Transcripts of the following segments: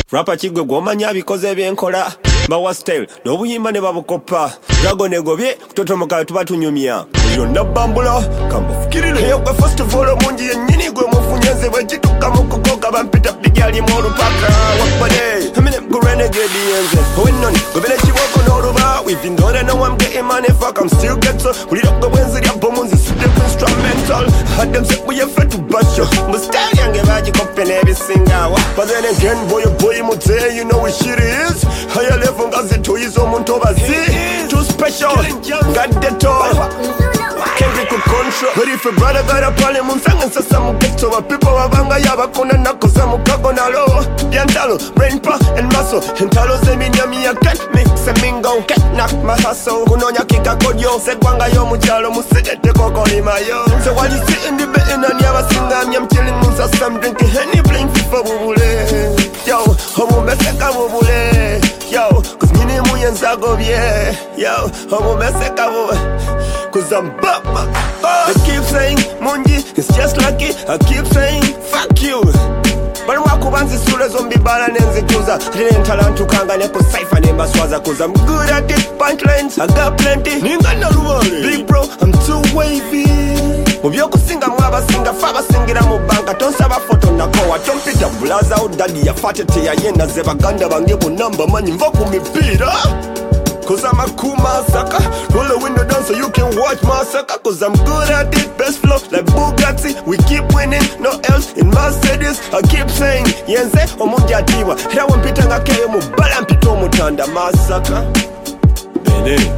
Rapa chigwe gwomanya bikoze byenkola bawa style n'obuyimba ne babukopa Drago negobye kutotomoka tuba tunyumya yonna bambula kambufukirire eyo gwe festival omungi yennyini gwe mufunyenze bwegituka mu kukoka bampita bigali mu olupaka wakbade emine go renegade yenze owennoni gobere kiboko n'oluba we've been done and now I'm getting money fuck I'm still get so bulira gwe bwenzirya bomu nzisudde ku instrumental had them say weyefe tubasho mu style yange bagikoppe n'ebisingawa but then again boy mute you know what shit is higher level ngazi toyizo omuntu obazi too special got the toy can't be control but if a brother got a problem mumsanga sasa mugeto wa people wabanga yabakona nakoza mukago nalo yantalo brain pa and muscle entalo zeminyami ya can't mix a mingo can't knock my hustle kunonya kika kodyo segwanga yo muchalo musigete kokoli mayo so while you sit in the bed and yabasinga I'm chilling musasa I'm drinking Henny blink for bubule yo homo meseka bubule yo cause nini muyenza gobye yo homo meseka bubule cause I'm bummer they keep saying mungi it's just like it I keep saying fuck you bali mwakubanzi sule zombi bala nenzikuza rine talantu kanga neko cypher nemba swaza cause I'm good at it punchlines I got plenty ninga na ruwale big bro I'm too wavy mubyo kusinga mwabasinga faba singira mu banka tonsaba photo nakowa tompita blaza udadi ya fatete ya yenda zebaganda bange bu number manyi mva kumipira cause I'm a cool massacre roll the window down so you can watch massacre cause I'm good at it best flow like Bugatti we keep winning no else in Mercedes I keep saying yenze omungi atiwa era wampita nga keyo mu bala mpita omutanda massacre bene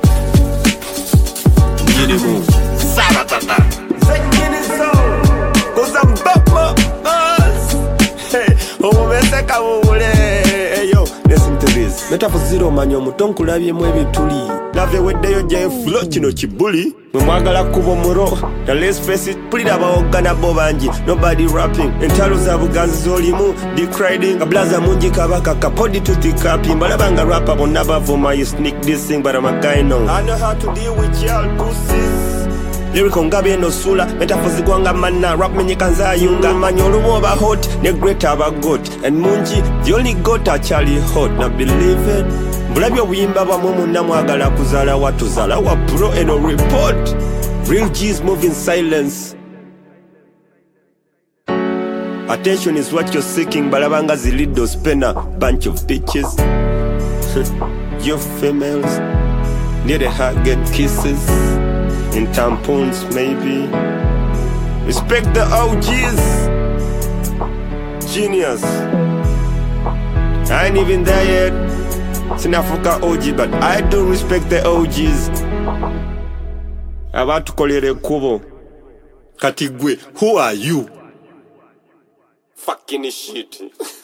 nyinimu sabatata zenyini so cause I'm back my ass hey omumeseka bubule eyo listen to this metaphor zero manyo mutonkulabyemu ebituli lave weddeyo gye flow kino kibuli mwe mwagala kubo muro na let's face it pulira baogana bo bangi nobody rapping entalo za buganzi zolimu decriding ablaza mungi kabaka kapodi to the cap imbalabanga rapper bonna bavuma you sneak this thing but I'm a guy now I know how to deal with y'all pussies lyrical ngabe no sula metaphors gwanga manna rap menyekanza yunga manyolo moba hot ne great abagot and mungi the only got actually hot na believe it bulabyo buyimba bamwe munna mwagala kuzala watuzala wa pro and report real G's move in silence attention is what you're seeking balabanga zilido spinner bunch of bitches you females need a hug get kisses in tampons maybe respect the OGs genius I ain't even there yet Sinafuka OG but I do respect the OGs abatukolere kubo kati gwe who are you fucking shit